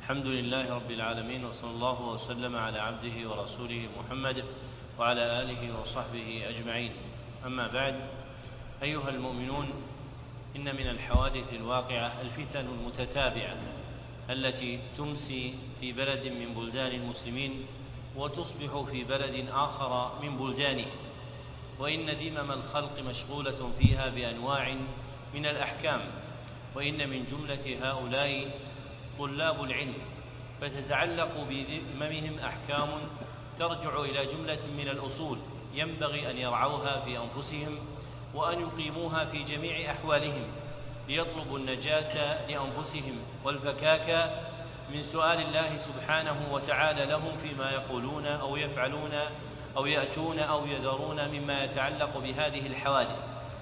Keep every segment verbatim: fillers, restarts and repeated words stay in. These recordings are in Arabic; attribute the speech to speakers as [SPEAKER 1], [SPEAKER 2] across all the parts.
[SPEAKER 1] الحمد لله رب العالمين، وصلى الله وسلم على عبده ورسوله محمد وعلى آله وصحبه أجمعين. أما بعد، أيها المؤمنون، إن من الحوادث الواقعة الفتن المتتابعة التي تمسي في بلد من بلدان المسلمين وتصبح في بلد آخر من بلدانه، وإن دمم الخلق مشغولة فيها بأنواع من الأحكام، وإن من جملة هؤلاء طلاب العلم، فتتعلق بذممهم أحكام ترجع إلى جملة من الأصول ينبغي أن يرعوها في أنفسهم وأن يقيموها في جميع أحوالهم ليطلبوا النجاة لأنفسهم والفكاك من سؤال الله سبحانه وتعالى لهم فيما يقولون أو يفعلون أو يأتون أو يذرون مما يتعلق بهذه الحوادث.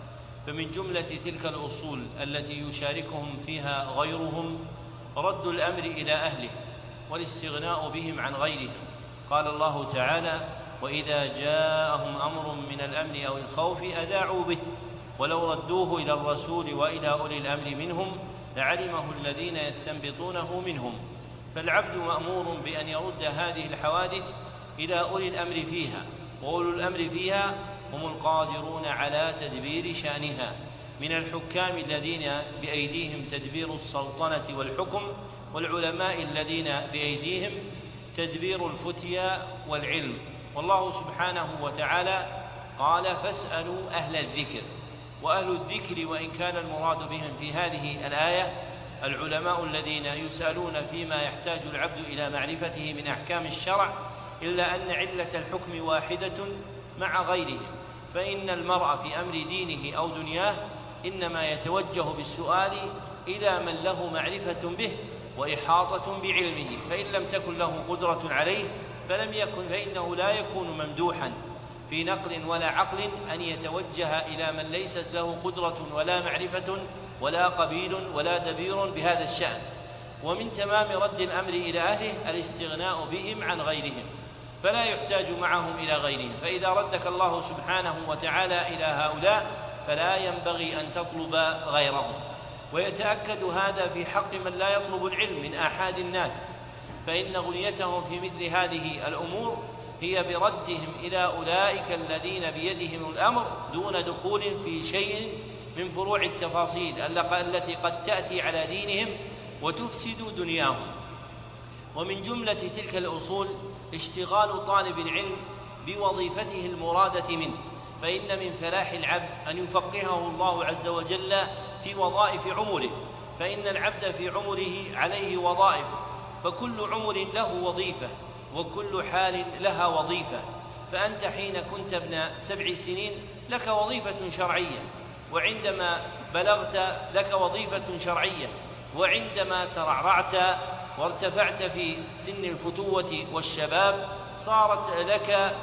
[SPEAKER 1] فمن جملة تلك الأصول التي يشاركهم فيها غيرهم رد الأمر إلى أهله والاستغناء بهم عن غيرهم. قال الله تعالى: وإذا جاءهم أمر من الأمن أو الخوف أذاعوا به ولو ردوه إلى الرسول وإلى أولي الأمر منهم لعلمه الذين يستنبطونه منهم. فالعبد مأمور بأن يرد هذه الحوادث إلى أولي الأمر فيها، وأولو الأمر فيها هم القادرون على تدبير شأنها من الحكام الذين بأيديهم تدبير السلطنة والحكم، والعلماء الذين بأيديهم تدبير الفتيا والعلم. والله سبحانه وتعالى قال: فاسألوا أهل الذكر. وأهل الذكر وإن كان المراد بهم في هذه الآية العلماء الذين يسألون فيما يحتاج العبد إلى معرفته من أحكام الشرع، إلا أن علة الحكم واحدة مع غيرهم، فإن المرء في أمر دينه أو دنياه إنما يتوجه بالسؤال إلى من له معرفة به وإحاطة بعلمه، فإن لم تكن له قدرة عليه فلم يكن فإنه لا يكون ممدوحا في نقل ولا عقل أن يتوجه إلى من ليست له قدرة ولا معرفة ولا قبيل ولا دبير بهذا الشأن. ومن تمام رد الأمر إلى أهله الاستغناء بهم عن غيرهم، فلا يحتاج معهم إلى غيرهم. فإذا ردك الله سبحانه وتعالى إلى هؤلاء فلا ينبغي أن تطلب غيرهم. ويتأكد هذا في حق من لا يطلب العلم من آحاد الناس، فإن غنيتهم في مثل هذه الأمور هي بردهم إلى أولئك الذين بيدهم الأمر دون دخول في شيء من فروع التفاصيل التي قد تأتي على دينهم وتفسد دنياهم. ومن جملة تلك الأصول اشتغال طالب العلم بوظيفته المرادة منه، فإن من فلاح العبد أن يفقهه الله عز وجل في وظائف عمره، فإن العبد في عمره عليه وظائف، فكل عمر له وظيفة وكل حال لها وظيفة. فأنت حين كنت ابن سبع سنين لك وظيفة شرعية، وعندما بلغت لك وظيفة شرعية، وعندما ترعرعت وارتفعت في سن الفتوة والشباب صارت لك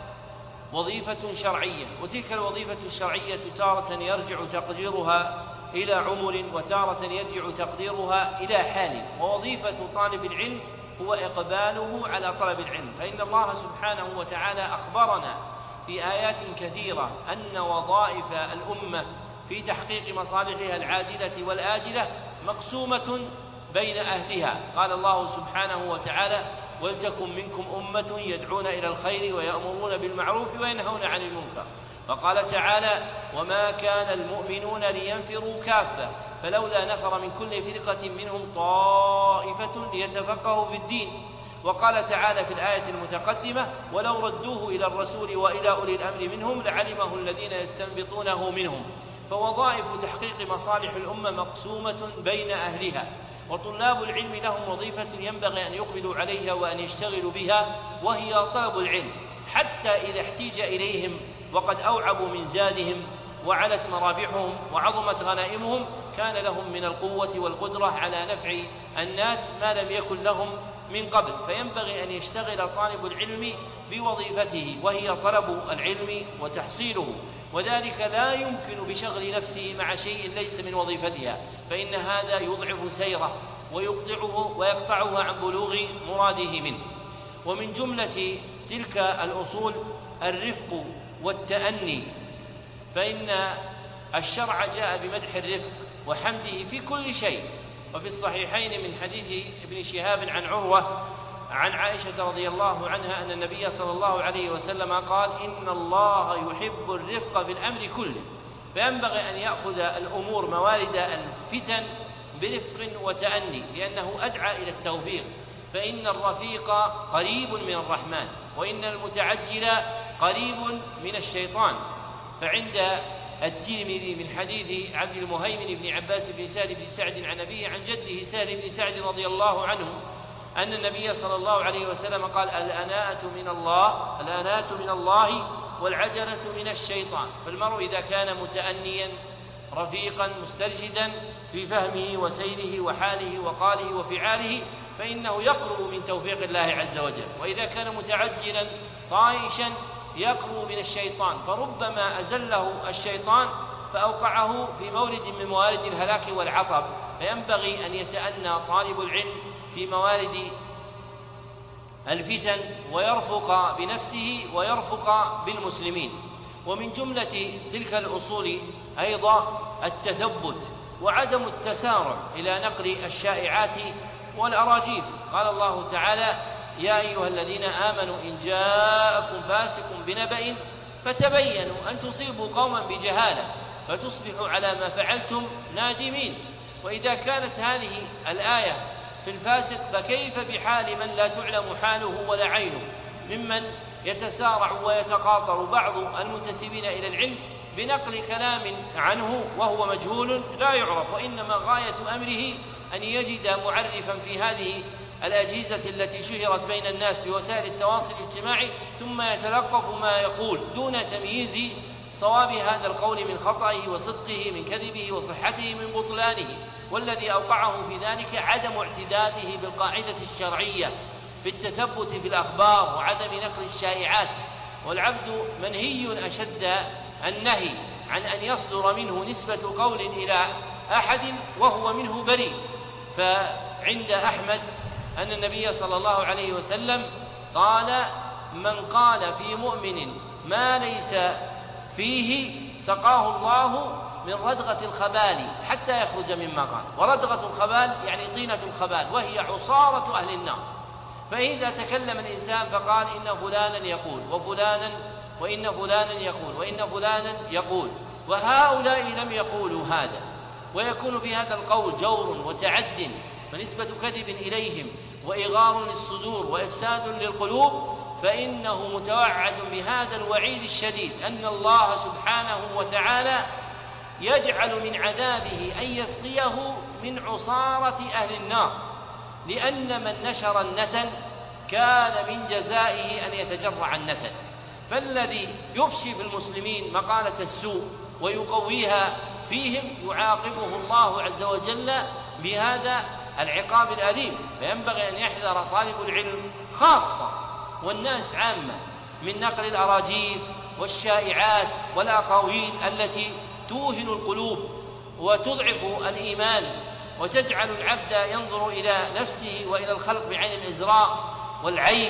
[SPEAKER 1] وظيفة شرعية. وتلك الوظيفة الشرعية تارة يرجع تقديرها إلى عمر وتارة يرجع تقديرها إلى حال. ووظيفة طالب العلم هو إقباله على طلب العلم، فإن الله سبحانه وتعالى أخبرنا في آيات كثيرة أن وظائف الأمة في تحقيق مصالحها العاجلة والآجلة مقسومة بين أهلها. قال الله سبحانه وتعالى: ولتكن منكم أمة يدعون إلى الخير ويأمرون بالمعروف وينهون عن المنكر. وقال تعالى: وما كان المؤمنون لينفروا كافة فلولا نفر من كل فرقة منهم طائفة ليتفقهوا في الدين. وقال تعالى في الآية المتقدمة: ولو ردوه إلى الرسول وإلى أولي الأمر منهم لعلمه الذين يستنبطونه منهم. فوظائف تحقيق مصالح الأمة مقسومة بين أهلها، وطلاب العلم لهم وظيفة ينبغي أن يقبلوا عليها وأن يشتغلوا بها، وهي طلب العلم، حتى إذا احتيج إليهم وقد أوعبوا من زادهم وعلت مرابحهم وعظمت غنائمهم كان لهم من القوة والقدرة على نفع الناس ما لم يكن لهم من قبل. فينبغي أن يشتغل طالب العلم بوظيفته وهي طلب العلم وتحصيله، وذلك لا يمكن بشغل نفسه مع شيء ليس من وظيفتها، فإن هذا يضعف سيره ويقطعه ويقطعه عن بلوغ مراده منه. ومن جملة تلك الأصول الرفق والتأني، فإن الشرع جاء بمدح الرفق وحمده في كل شيء، وفي الصحيحين من حديث ابن شهاب عن عروة عن عائشة رضي الله عنها أن النبي صلى الله عليه وسلم قال: إن الله يحب الرفق في الأمر كله، فينبغي أن يأخذ الأمور موارد الفتن برفق وتأني، لأنه أدعى إلى التوفيق، فإن الرفيق قريب من الرحمن، وإن المتعجل قريب من الشيطان. فعند الترمذي من حديث عبد المهيمن بن عباس بن سهل بن سعد عن أبيه عن جده سهل بن سعد رضي الله عنه أن النبي صلى الله عليه وسلم قال: الأناءة من الله الأناءة من الله والعجلة من الشيطان. فالمرء إذا كان متأنيا رفيقا مسترشدا في فهمه وسيره وحاله وقاله وفعاله فإنه يقرب من توفيق الله عز وجل، وإذا كان متعجلا طائشا يقرب من الشيطان، فربما أزله الشيطان فأوقعه في مورد من موارد الهلاك والعطب. فينبغي أن يتأنى طالب العلم في موارد الفتن ويرفق بنفسه ويرفق بالمسلمين. ومن جملة تلك الأصول أيضا التثبت وعدم التسارع إلى نقل الشائعات والأراجيف. قال الله تعالى: يا أيها الذين آمنوا إن جاءكم فاسق بنبأ فتبينوا أن تصيبوا قوما بجهالة فتصبحوا على ما فعلتم نادمين. وإذا كانت هذه الآية في الفاسق فكيف بحال من لا تعلم حاله ولا عينه، ممن يتسارع ويتقاطر بعض المنتسبين إلى العلم بنقل كلام عنه وهو مجهول لا يعرف، وإنما غاية أمره أن يجد معرفا في هذه الأجهزة التي شهرت بين الناس بوسائل التواصل الاجتماعي ثم يتلقف ما يقول دون تمييز صواب هذا القول من خطئه وصدقه، من كذبه وصحته، من بطلانه. والذي أوقعه في ذلك عدم اعتداده بالقاعدة الشرعية بالتثبت في الأخبار وعدم نقل الشائعات. والعبد منهي أشد النهي عن أن يصدر منه نسبة قول إلى أحد وهو منه بريء. فعند أحمد أن النبي صلى الله عليه وسلم قال: من قال في مؤمن ما ليس فيه سقاه الله من ردغة الخبال حتى يخرج مما قال. وردغة الخبال يعني طينة الخبال، وهي عصارة أهل النار. فإذا تكلم الإنسان فقال: إن فلانا يقول وفلانا وإن فلانا يقول وإن فلانا يقول وهؤلاء لم يقولوا هذا، ويكون في هذا القول جور وتعد ونسبة كذب إليهم وإغار للصدور وإفساد للقلوب، فإنه متوعد بهذا الوعيد الشديد أن الله سبحانه وتعالى يجعل من عذابه أن يسقيه من عصارة أهل النار، لأن من نشر النتن كان من جزائه أن يتجرع النتن. فالذي يفشي في المسلمين مقالة السوء ويقويها فيهم يعاقبه الله عز وجل بهذا العقاب الأليم. فينبغي أن يحذر طالب العلم خاصة والناس عامة من نقل الأراجيف والشائعات والأقاويل التي توهن القلوب وتضعف الإيمان وتجعل العبد ينظر إلى نفسه وإلى الخلق بعين الإزراء والعيب،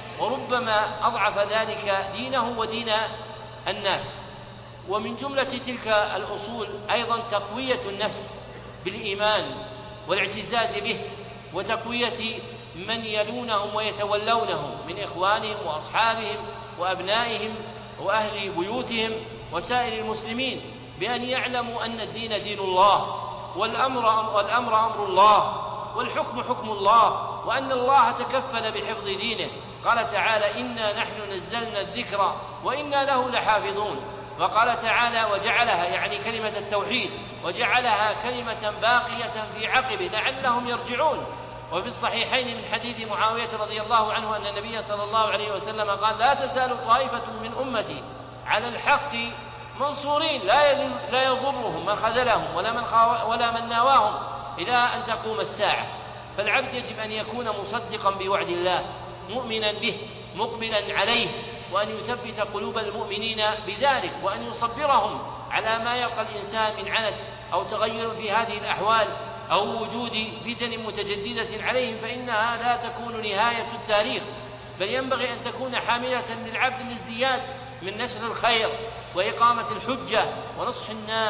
[SPEAKER 1] وربما أضعف ذلك دينه ودين الناس. ومن جملة تلك الأصول أيضا تقوية النفس بالإيمان والاعتزاز به، وتقوية من يلونهم ويتولونهم من إخوانهم وأصحابهم وأبنائهم وأهل بيوتهم وسائر المسلمين، بأن يعلموا أن الدين دين الله، والأمر, والأمر أمر الله، والحكم حكم الله، وأن الله تكفل بحفظ دينه. قال تعالى: إنا نحن نزلنا الذكر وإنا له لحافظون. وقال تعالى: وجعلها يعني كلمة التوحيد وجعلها كلمة باقية في عقبه لعلهم يرجعون. وفي الصحيحين من حديث معاوية رضي الله عنه أن النبي صلى الله عليه وسلم قال: لا تزال طائفة من أمتي على الحق منصورين لا يضرهم من خذلهم ولا من, ولا من ناواهم إلى أن تقوم الساعة. فالعبد يجب أن يكون مصدقا بوعد الله مؤمنا به مقبلا عليه، وأن يثبت قلوب المؤمنين بذلك، وأن يصبرهم على ما يلقى الإنسان من عنت أو تغير في هذه الأحوال أو وجود فتن متجددة عليهم، فإنها لا تكون نهاية التاريخ، بل ينبغي أن تكون حاملة للعبد الازدياد من نشر الخير وإقامة الحجة ونصح الناس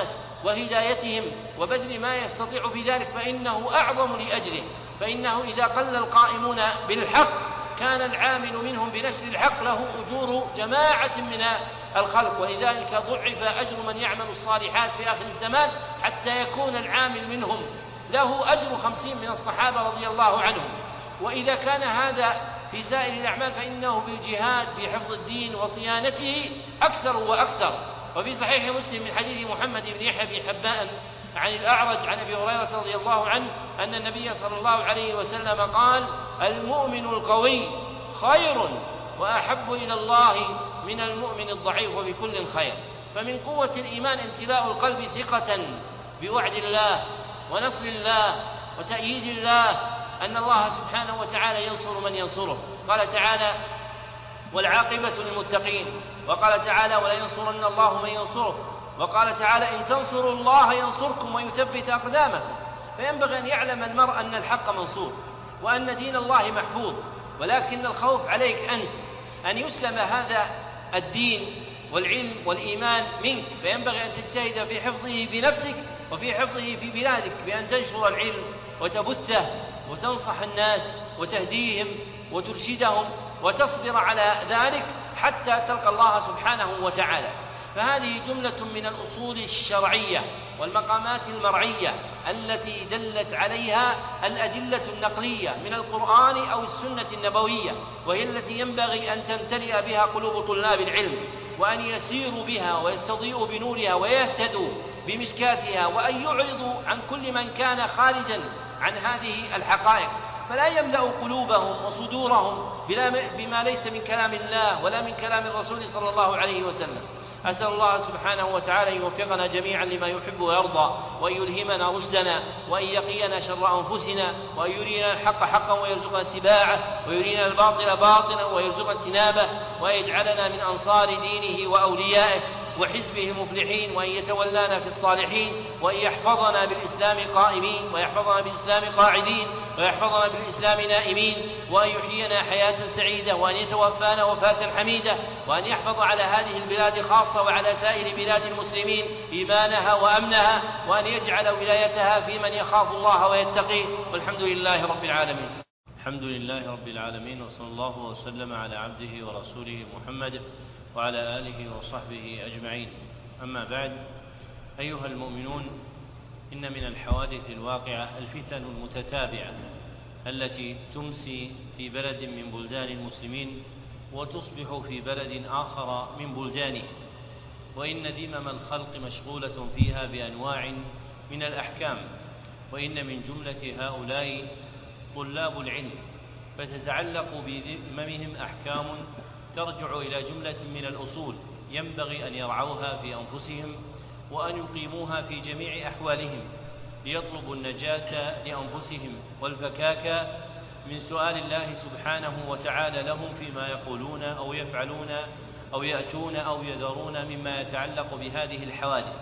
[SPEAKER 2] وهدايتهم وبذل ما يستطيع في ذلك فإنه أعظم لأجله، فإنه إذا قل القائمون بالحق كان العامل منهم بنشر الحق له أجور جماعة من الخلق، ولذلك ضعف أجر من يعمل الصالحات في آخر الزمان حتى يكون العامل منهم له أجر خمسين من الصحابة رضي الله عنهم. وإذا كان هذا في سائر الأعمال فإنه بالجهاد في حفظ الدين وصيانته أكثر وأكثر. وفي صحيح مسلم من حديث محمد بن يحيى بن حبان عن الأعرج عن أبي هريرة رضي الله عنه أن النبي صلى الله عليه وسلم قال: المؤمن القوي خير وأحب إلى الله من المؤمن الضعيف وبكل خير. فمن قوة الإيمان امتلاء القلب ثقة بوعد الله ونصر الله وتأييد الله، أن الله سبحانه وتعالى ينصر من ينصره. قال تعالى: والعاقبة للمتقين. وقال تعالى: ولينصرن الله من ينصره. وقال تعالى: إن تنصروا الله ينصركم ويثبت أقدامكم. فينبغي أن يعلم المرء أن الحق منصور وأن دين الله محفوظ، ولكن الخوف عليك أنت أن يسلم هذا الدين والعلم والإيمان منك، فينبغي أن تجتهد في حفظه بنفسك وفي حفظه في بلادك بأن تنشر العلم وتبثه وتنصح الناس وتهديهم وترشدهم وتصبر على ذلك حتى تلقى الله سبحانه وتعالى. فهذه جملة من الأصول الشرعية والمقامات المرعية التي دلت عليها الأدلة النقلية من القرآن أو السنة النبوية، وهي التي ينبغي أن تمتلئ بها قلوب طلاب العلم، وأن يسيروا بها ويستضيئوا بنورها ويهتدوا بمشكاتها، وأن يعرضوا عن كل من كان خارجا عن هذه الحقائق، فلا يملأ قلوبهم وصدورهم بما ليس من كلام الله ولا من كلام الرسول صلى الله عليه وسلم. أسأل الله سبحانه وتعالى أن يوفقنا جميعا لما يحب ويرضى، وأن يلهمنا رشدنا، وأن يقينا شر أنفسنا، وأن يرينا الحق حقا ويرزقنا اتباعه، ويرينا الباطل باطلا ويرزقنا اجتنابه، وأن يجعلنا من أنصار دينه وأوليائه وحزبه مفلحين، وأن يتولانا في الصالحين، وأن يحفظنا بالإسلام قائمين، ويحفظنا بالإسلام قاعدين، ويحفظنا بالإسلام نائمين، وأن يحيينا حياة سعيدة، وأن يتوفانا وفاة حميدة، وأن يحفظ على هذه البلاد خاصة وعلى سائر بلاد المسلمين إيمانها وأمنها، وأن يجعل ولايتها في من يخاف الله ويتقيه، والحمد لله رب العالمين.
[SPEAKER 1] الحمد لله رب العالمين، وصلى الله وسلم على عبده ورسوله محمد وعلى آله وصحبه أجمعين. أما بعد، أيها المؤمنون، إن من الحوادث الواقعة الفتن المتتابعة التي تمسي في بلد من بلدان المسلمين وتصبح في بلد آخر من بلدانه، وإن دمم الخلق مشغولة فيها بأنواع من الأحكام، وإن من جملة هؤلاء طلاب العلم، فتتعلق بذممهم أحكام ترجع إلى جملة من الأصول ينبغي أن يرعوها في أنفسهم وأن يقيموها في جميع أحوالهم ليطلبوا النجاة لأنفسهم والفكاك من سؤال الله سبحانه وتعالى لهم فيما يقولون أو يفعلون أو يأتون أو يذرون مما يتعلق بهذه الحوادث.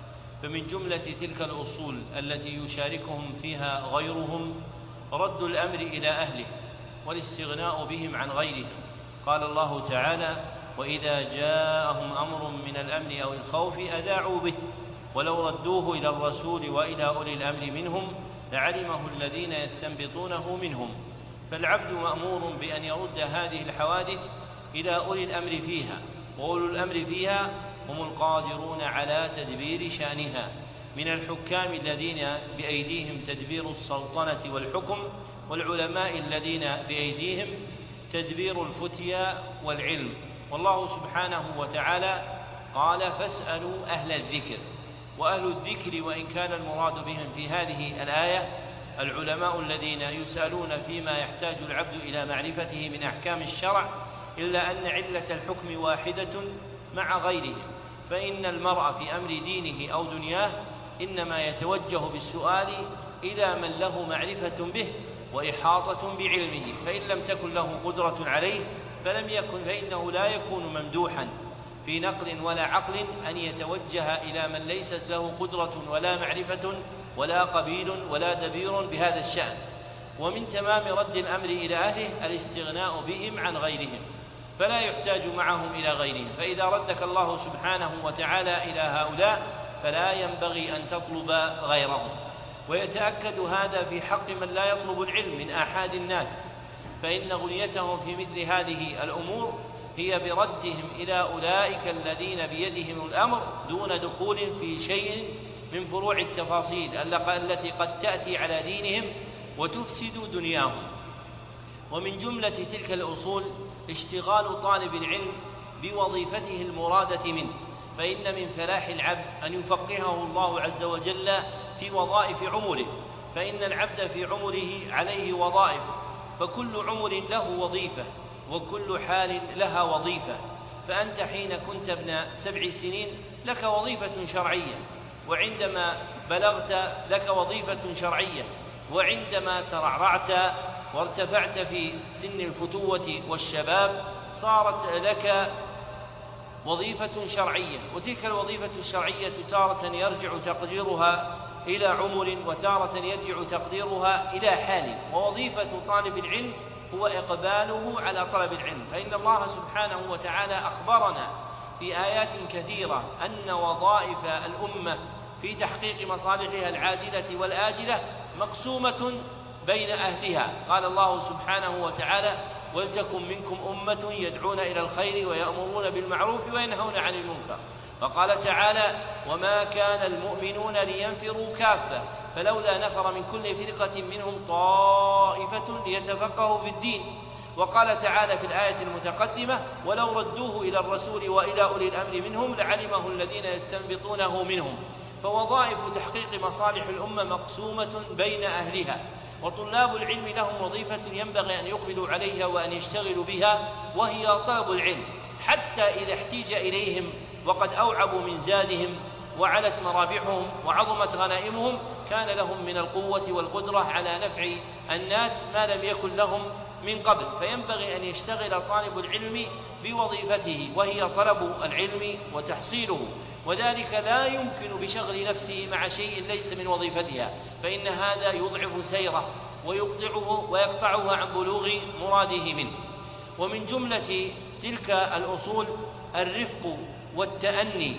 [SPEAKER 1] فمن جملة تلك الأصول التي يشاركهم فيها غيرهم رد الأمر إلى أهله والاستغناء بهم عن غيرهم. قال الله تعالى: وإذا جاءهم أمر من الأمن أو الخوف أذاعوا به ولو ردوه إلى الرسول وإلى أولي الأمر منهم لعلمه الذين يستنبطونه منهم. فالعبد مأمور بأن يرد هذه الحوادث إلى أولي الأمر فيها، وأولو الأمر فيها هم القادرون على تدبير شأنها من الحكام الذين بأيديهم تدبير السلطنة والحكم، والعلماء الذين بأيديهم تدبير الفتيا والعلم. والله سبحانه وتعالى قال: فاسألوا أهل الذكر. وأهل الذكر وإن كان المراد بهم في هذه الآية العلماء الذين يسألون فيما يحتاج العبد إلى معرفته من أحكام الشرع، إلا أن علة الحكم واحدة مع غيرهم، فإن المرء في أمر دينه أو دنياه إنما يتوجه بالسؤال إلى من له معرفة به وإحاطة بعلمه، فإن لم تكن له قدرة عليه فلم يكن فإنه لا يكون ممدوحا في نقل ولا عقل أن يتوجه إلى من ليست له قدرة ولا معرفة ولا قبيل ولا دبير بهذا الشأن. ومن تمام رد الأمر إلى أهله الاستغناء بهم عن غيرهم، فلا يحتاج معهم إلى غيرهم. فإذا ردك الله سبحانه وتعالى إلى هؤلاء فلا ينبغي أن تطلب غيره. ويتأكد هذا في حق من لا يطلب العلم من آحاد الناس، فإن غنيتهم في مثل هذه الأمور هي بردهم إلى أولئك الذين بيدهم الأمر دون دخول في شيء من فروع التفاصيل التي قد تأتي على دينهم وتفسد دنياهم. ومن جملة تلك الأصول اشتغال طالب العلم بوظيفته المرادة منه، فإن من فلاح العبد أن يفقهه الله عز وجل في وظائف عمره، فإن العبد في عمره عليه وظائف، فكل عمر له وظيفة وكل حال لها وظيفة. فأنت حين كنت ابن سبع سنين لك وظيفة شرعية، وعندما بلغت لك وظيفة شرعية، وعندما ترعرعت وارتفعت في سن الفتوة والشباب صارت لك وظيفة شرعية. وتلك الوظيفة الشرعية تارة يرجع تقديرها إلى عمر وتارة يرجع تقديرها إلى حال. ووظيفة طالب العلم هو إقباله على طلب العلم، فإن الله سبحانه وتعالى أخبرنا في آيات كثيرة أن وظائف الأمة في تحقيق مصالحها العاجلة والآجلة مقسومة بين أهلها. قال الله سبحانه وتعالى: ولتكن منكم أمة يدعون إلى الخير ويأمرون بالمعروف وينهون عن المنكر. وقال تعالى: وما كان المؤمنون لينفروا كافة فلولا نفر من كل فرقة منهم طائفة ليتفقهوا في الدين. وقال تعالى في الآية المتقدمة: ولو ردوه إلى الرسول وإلى أولي الأمر منهم لعلمه الذين يستنبطونه منهم. فوظائف تحقيق مصالح الأمة مقسومة بين أهلها، وطلاب العلم لهم وظيفة ينبغي أن يقبلوا عليها وأن يشتغلوا بها، وهي طلب العلم، حتى إذا احتيج إليهم وقد أوعبوا من زادهم وعلت مرابحهم وعظمت غنائمهم كان لهم من القوة والقدرة على نفع الناس ما لم يكن لهم من قبل. فينبغي أن يشتغل طالب العلم بوظيفته، وهي طلب العلم وتحصيله، وذلك لا يمكن بشغل نفسه مع شيء ليس من وظيفتها، فإن هذا يضعف سيره ويقطعه ويقطعه عن بلوغ مراده منه. ومن جملة تلك الأصول الرفق والتأني،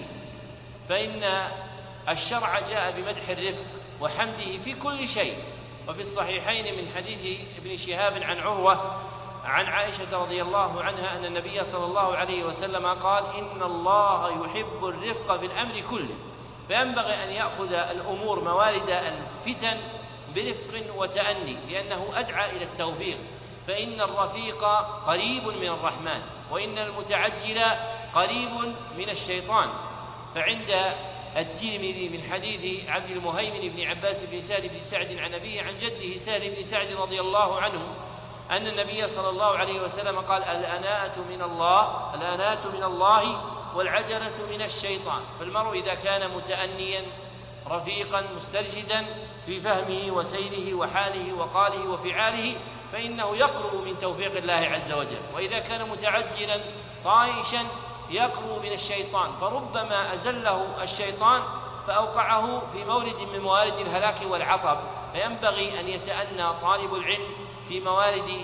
[SPEAKER 1] فإن الشرع جاء بمدح الرفق وحمده في كل شيء. وفي الصحيحين من حديث ابن شهاب عن عروة عن عائشة رضي الله عنها أن النبي صلى الله عليه وسلم قال: إن الله يحب الرفق في الأمر كله. فينبغي أن يأخذ الأمور موارد الفتن برفق وتأني، لأنه أدعى إلى التوفيق. فإن الرفيق قريب من الرحمن، وإن المتعجل قريب من الشيطان. فعند الترمذي من حديث عبد المهيمن بن عباس بن سهل بن سعد عن أبيه عن جده سهل بن سعد رضي الله عنه أن النبي صلى الله عليه وسلم قال: الأناة من الله الأناة من الله والعجلة من الشيطان. فالمرء إذا كان متأنيا رفيقا مسترشدا في فهمه وسيره وحاله وقاله وفعاله فإنه يقرب من توفيق الله عز وجل. وإذا كان متعجلا طائشا يقرب من الشيطان، فربما أزله الشيطان فأوقعه في مورد من موارد الهلاك والعطب. فينبغي أن يتأنى طالب العلم في موارد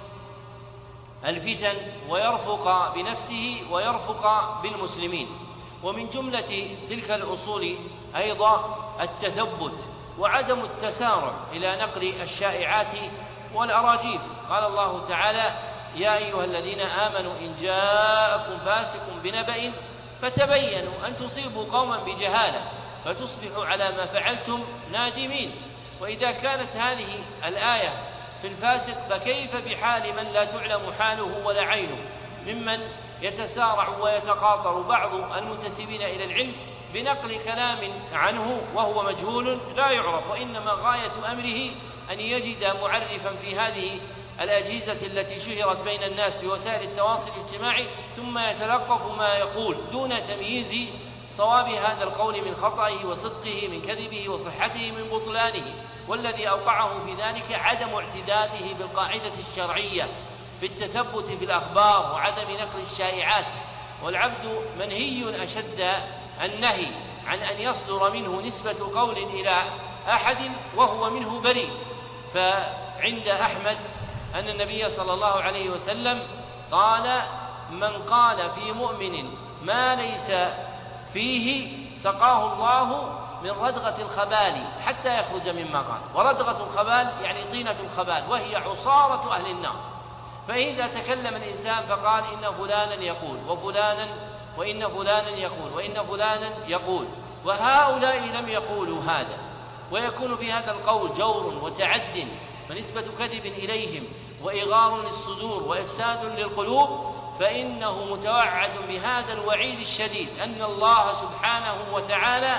[SPEAKER 1] الفتن ويرفق بنفسه ويرفق بالمسلمين. ومن جملة تلك الأصول أيضا التثبت وعدم التسارع إلى نقل الشائعات والأراجيف. قال الله تعالى: يا أيها الذين آمنوا إن جاءكم فاسق بنبأ فتبينوا أن تصيبوا قوما بجهالة فتصبحوا على ما فعلتم نادمين. وإذا كانت هذه الآية في الفاسق فكيف بحال من لا تعلم حاله ولا عينه، ممن يتسارع ويتقاطر بعض المنتسبين إلى العلم بنقل كلام عنه وهو مجهول لا يعرف، وإنما غاية أمره أن يجد معرفا في هذه الأجهزة التي شهرت بين الناس بوسائل التواصل الاجتماعي ثم يتلقف ما يقول دون تمييز صواب هذا القول من خطئه وصدقه، من كذبه وصحته من بطلانه. والذي أوقعه في ذلك عدم اعتداده بالقاعدة الشرعية في التثبت في الأخبار وعدم نقل الشائعات. والعبد منهي أشد النهي عن أن يصدر منه نسبة قول إلى أحد وهو منه بريء. فعند أحمد أن النبي صلى الله عليه وسلم قال: من قال في مؤمن ما ليس فيه
[SPEAKER 2] سقاه الله من ردغة الخبال حتى يخرج مما قال. وردغة الخبال يعني طينة الخبال، وهي عصارة أهل النار. فإذا تكلم الإنسان فقال إن فلانا يقول وفلانا وإن فلانا يقول وإن فلانا يقول، وهؤلاء لم يقولوا هذا، ويكون في هذا القول جور وتعد ونسبة كذب إليهم وإغار للصدور وإفساد للقلوب، فإنه متوعد بهذا الوعيد الشديد أن الله سبحانه وتعالى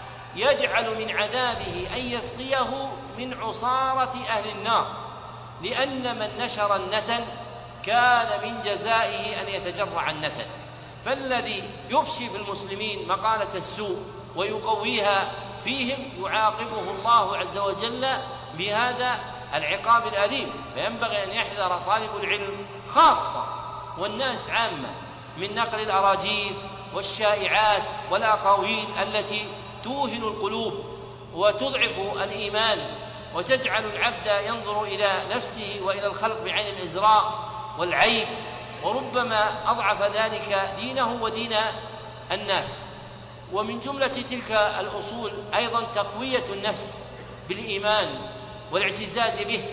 [SPEAKER 2] يجعل من عذابه أن يسقيه من عصارة أهل النار، لأن من نشر النتن كان من جزائه أن يتجرع النتن. فالذي يفشي في المسلمين مقالة السوء ويقويها فيهم يعاقبه الله عز وجل بهذا العقاب الأليم. فينبغي أن يحذر طالب العلم خاصة والناس عامة من نقل الأراجيف والشائعات والأقاويل التي توهن القلوب وتضعف الإيمان وتجعل العبد ينظر إلى نفسه وإلى الخلق بعين الإزراء والعيب، وربما أضعف ذلك دينه ودين الناس. ومن جملة تلك الأصول أيضا تقوية النفس بالإيمان والاعتزاز به،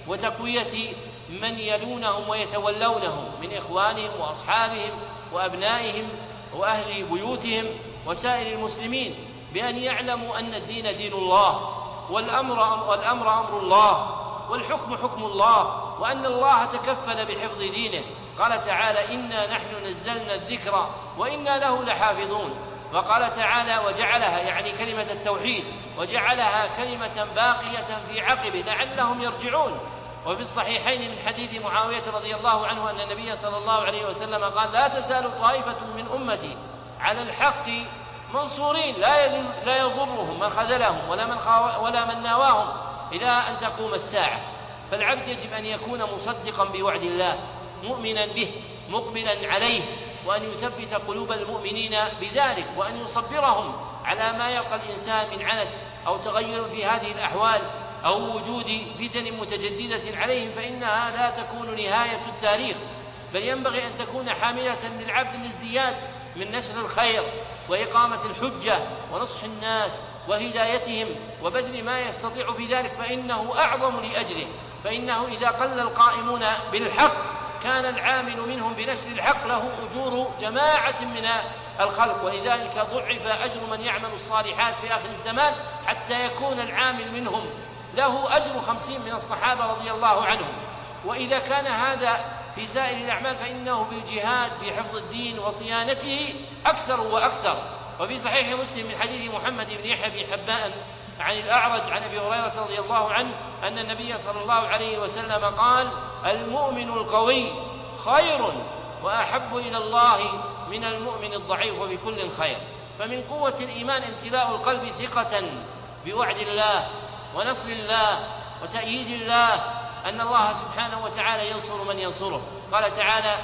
[SPEAKER 2] وتقوية من يلونهم ويتولونهم من إخوانهم وأصحابهم وأبنائهم وأهل بيوتهم وسائر المسلمين، بأن يعلموا أن الدين دين الله، والأمر, والأمر أمر الله، والحكم حكم الله، وأن الله تكفل بحفظ دينه. قال تعالى إنا نحن نزلنا الذكر وإنا له لحافظون. وقال تعالى وجعلها يعني كلمة التوحيد وجعلها كلمة باقية في عقبه لعلهم يرجعون. وفي الصحيحين من حديث معاوية رضي الله عنه أن النبي صلى الله عليه وسلم قال لا تزال طائفة من أمتي على الحق منصورين لا يضرهم من خذلهم ولا من, ولا من ناواهم إلى أن تقوم الساعة. فالعبد يجب أن يكون مصدقا بوعد الله مؤمنا به مقبلا عليه، وأن يثبت قلوب المؤمنين بذلك، وأن يصبرهم على ما يلقى الإنسان من عنت أو تغير في هذه الأحوال أو وجود فتن متجددة عليهم، فإنها لا تكون نهاية التاريخ، بل ينبغي أن تكون حاملة للعبد الازدياد من نشر الخير وإقامة الحجة ونصح الناس وهدايتهم وبذل ما يستطيع في ذلك، فإنه أعظم لأجله. فإنه إذا قل القائمون بالحق كان العامل منهم بنشر الحق له أجور جماعة من الخلق، ولذلك ضعف أجر من يعمل الصالحات في آخر الزمان حتى يكون العامل منهم له أجر خمسين من الصحابة رضي الله عنهم. وإذا كان هذا في سائر الأعمال فإنه بالجهاد في حفظ الدين وصيانته أكثر وأكثر. وفي صحيح مسلم من حديث محمد بن يحيى بن حبان عن الأعرج عن أبي هريرة رضي الله عنه أن النبي صلى الله عليه وسلم قال المؤمن القوي خير وأحب إلى الله من المؤمن الضعيف وفي كل خير. فمن قوة الإيمان امتلاء القلب ثقة بوعد الله ونصر الله وتأييد الله، أن الله سبحانه وتعالى ينصر من ينصره. قال تعالى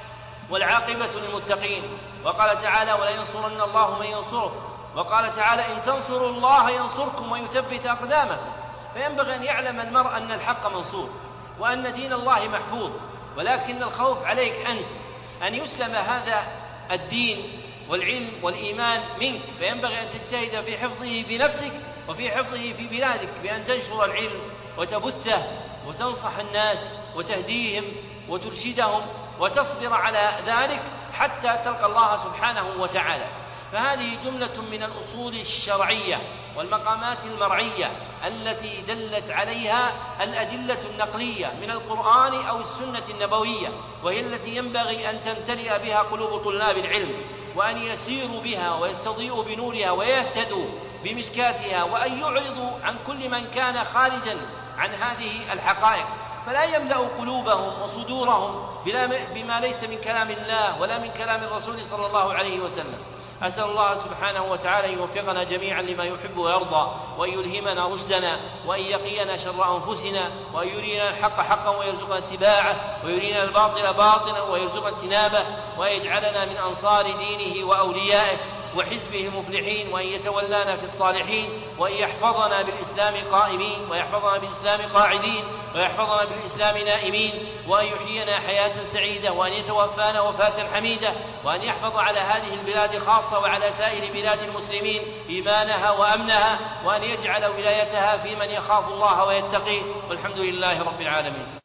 [SPEAKER 2] والعاقبة للمتقين، وقال تعالى ولينصرن الله من ينصره، وقال تعالى إن تنصروا الله ينصركم ويثبت أقدامكم. فينبغي أن يعلم المرء أن الحق منصور وأن دين الله محفوظ، ولكن الخوف عليك أنت أن يسلم هذا الدين والعلم والإيمان منك، فينبغي أن تجتهد في حفظه بنفسك وفي حفظه في بلادك بأن تنشر العلم وتبثه وتنصح الناس وتهديهم وترشدهم وتصبر على ذلك حتى تلقى الله سبحانه وتعالى. فهذه جملة من الأصول الشرعية والمقامات المرعية التي دلت عليها الأدلة النقلية من القرآن أو السنة النبوية، وهي التي ينبغي أن تمتلئ بها قلوب طلاب العلم، وأن يسيروا بها ويستضيئوا بنورها ويهتدوا بمشكاتها، وأن يعرضوا عن كل من كان خارجا عن هذه الحقائق، فلا يملأ قلوبهم وصدورهم بما ليس من كلام الله ولا من كلام الرسول صلى الله عليه وسلم. أسأل الله سبحانه وتعالى أن يوفقنا جميعا لما يحب ويرضى، وأن يلهمنا رشدنا، وأن يقينا شر أنفسنا، وأن يرينا الحق حقا ويرزقنا اتباعه، ويرينا الباطل باطلا ويرزقنا اجتنابه، ويجعلنا من أنصار دينه وأوليائه، وحزبه مفلحين، وأن يتولانا في الصالحين، وأن يحفظنا بالإسلام قائمين، ويحفظنا بالإسلام قاعدين، ويحفظنا بالإسلام نائمين، وأن يحيينا حياة سعيدة، وأن يتوفانا وفاة حميدة، وأن يحفظ على هذه البلاد خاصة وعلى سائر بلاد المسلمين إيمانها وأمنها، وأن يجعل ولايتها في من يخاف الله ويتقيه، والحمد لله رب العالمين.